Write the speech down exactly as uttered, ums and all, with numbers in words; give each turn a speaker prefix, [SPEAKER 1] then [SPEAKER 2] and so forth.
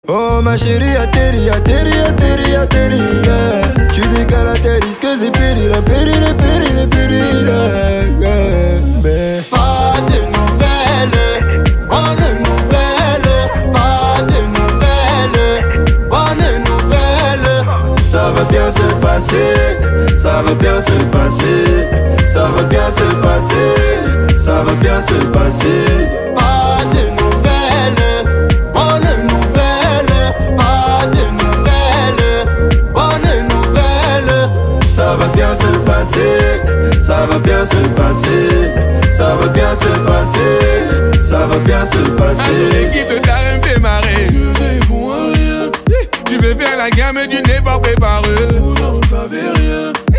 [SPEAKER 1] Oh ma chérie, atterri, atterri, atterri, atterri yeah. Tu décales atterris, que c'est péril, péril, péril, péril yeah.
[SPEAKER 2] Pas de nouvelles, bonne nouvelle. Pas de nouvelles, bonne nouvelle.
[SPEAKER 1] Ça va bien se passer, ça va bien se passer, ça va bien se passer, ça va bien se passer.
[SPEAKER 2] Pas de nouvelles, bonne nouvelle. Pas de nouvelles, bonne nouvelle.
[SPEAKER 1] Ça va bien se passer, ça va bien se passer, ça va bien se passer, ça va bien se passer.
[SPEAKER 3] À ton équipe carême fait marrer. Je réponds à rien. Tu veux faire la gamme du n'est pas préparé. Vous n'en savez rien.